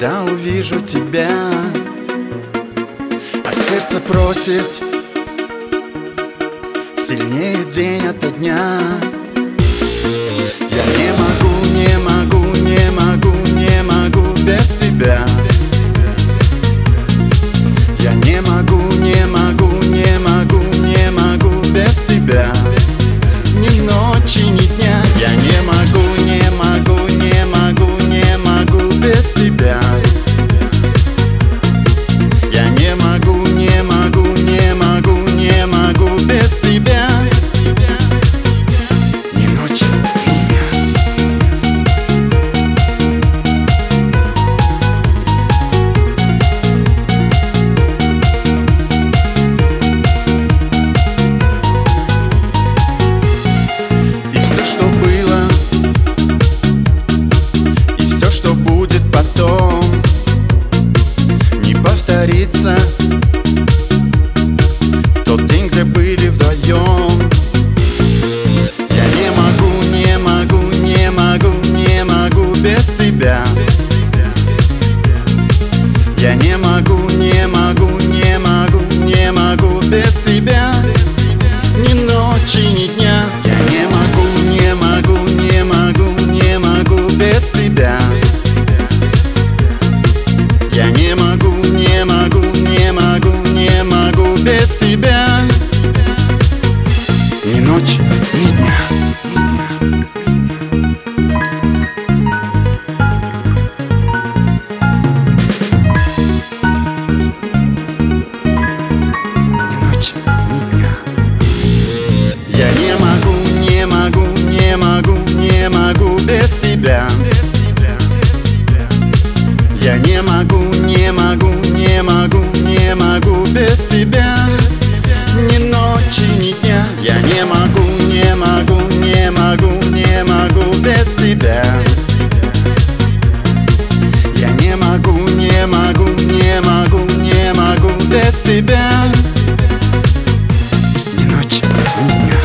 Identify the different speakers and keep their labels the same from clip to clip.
Speaker 1: когда увижу тебя, а сердце просит сильнее день ото дня. Я не могу, не могу, не могу, не могу без тебя. Я не могу, не могу, не могу, не могу без тебя. Ни ночи, ни дня. Я не могу, не могу, не могу, не могу без тебя. Я не могу, не могу, не могу, не могу без тебя. Ни ночи, ни дня. И все, что было, и все, что будет потом, не повторится. Тот день, где были вдвоем. Я не могу, не могу, не могу, не могу без тебя. Я не могу, не могу, не могу, не могу без тебя. Ни ночи, ни дня. Я не могу, не могу, не могу, не могу без тебя. Я не могу, не могу, не могу, не могу без тебя. Ни ночи, ни дня. Ни ночи, ни дня. Я не могу, не могу, не могу, не могу без тебя. Я не могу, не могу, не могу, не могу без тебя. Ни ночи, ни дня. Я не могу, не могу, не могу, не могу без тебя. Я не могу, не могу, не могу, не могу без тебя. Ни ночи, ни дня.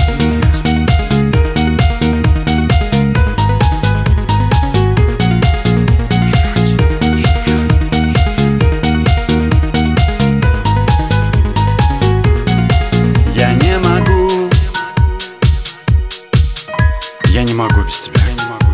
Speaker 1: Я не могу без тебя.